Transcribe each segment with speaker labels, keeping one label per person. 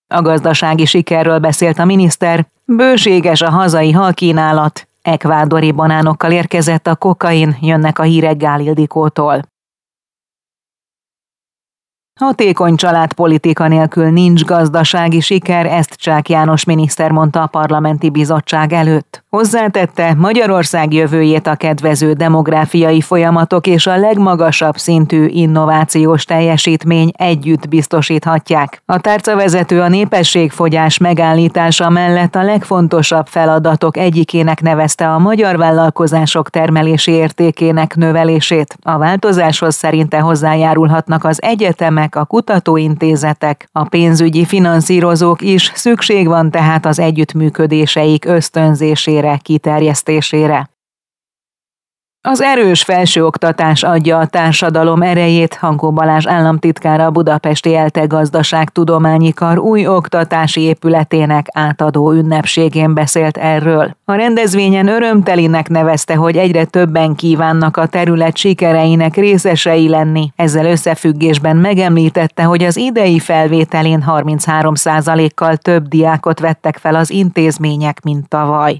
Speaker 1: A gazdasági sikerről beszélt a miniszter, bőséges a hazai halkínálat, ekvádori banánokkal érkezett a kokain, jönnek a hírek Gál Ildikótól. Hatékony családpolitika nélkül nincs gazdasági siker, ezt Csák János miniszter mondta a parlamenti bizottság előtt. Hozzátette, Magyarország jövőjét a kedvező demográfiai folyamatok és a legmagasabb szintű innovációs teljesítmény együtt biztosíthatják. A tárcavezető a népességfogyás megállítása mellett a legfontosabb feladatok egyikének nevezte a magyar vállalkozások termelési értékének növelését. A változáshoz szerinte hozzájárulhatnak az egyetemek, a kutatóintézetek, a pénzügyi finanszírozók is, szükség van tehát az együttműködéseik ösztönzésére, kiterjesztésére. Az erős felsőoktatás adja a társadalom erejét, Hankó Balázs államtitkára a budapesti ELTE gazdaságtudományi kar új oktatási épületének átadó ünnepségén beszélt erről. A rendezvényen örömtelinek nevezte, hogy egyre többen kívánnak a terület sikereinek részesei lenni. Ezzel összefüggésben megemlítette, hogy az idei felvételén 33%-kal több diákot vettek fel az intézmények, mint tavaly.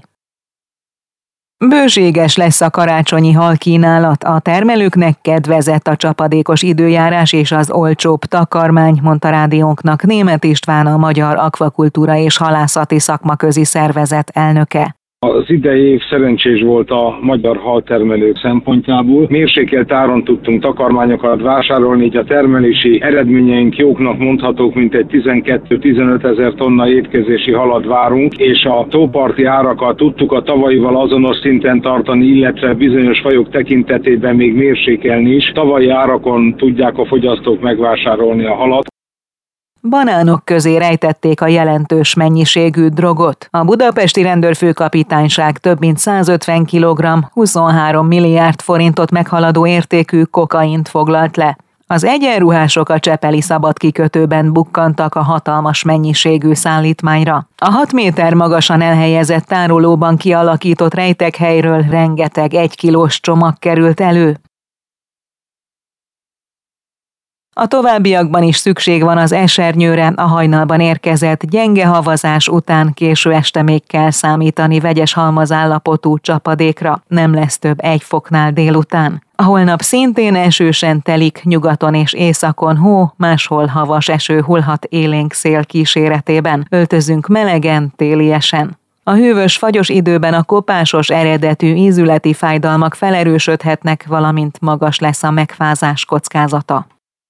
Speaker 1: Bőséges lesz a karácsonyi halkínálat, a termelőknek kedvezett a csapadékos időjárás és az olcsóbb takarmány, mondta rádiónknak Németh István, a Magyar Akvakultúra és Halászati Szakmaközi Szervezet elnöke.
Speaker 2: Az idei év szerencsés volt a magyar haltermelők szempontjából. Mérsékelt áron tudtunk takarmányokat vásárolni, így a termelési eredményeink jóknak mondhatók, mint egy 12-15 ezer tonna étkezési halat várunk, és a tóparti árakat tudtuk a tavalyival azonos szinten tartani, illetve bizonyos fajok tekintetében még mérsékelni is. Tavalyi árakon tudják a fogyasztók megvásárolni a halat.
Speaker 1: Banánok közé rejtették a jelentős mennyiségű drogot. A budapesti rendőrfőkapitányság több mint 150 kg, 23 milliárd forintot meghaladó értékű kokaint foglalt le. Az egyenruhások a csepeli szabadkikötőben bukkantak a hatalmas mennyiségű szállítmányra. A 6 méter magasan elhelyezett tárolóban kialakított rejtekhelyről rengeteg 1 kilós csomag került elő. A továbbiakban is szükség van az esernyőre, a hajnalban érkezett gyenge havazás után késő este még kell számítani vegyes halmazállapotú csapadékra, nem lesz több 1 foknál délután. A holnap szintén esősen telik, nyugaton és északon hó, máshol havas eső hullhat élénk szél kíséretében, öltözünk melegen, téliesen. A hűvös, fagyos időben a kopásos eredetű ízületi fájdalmak felerősödhetnek, valamint magas lesz a megfázás kockázata.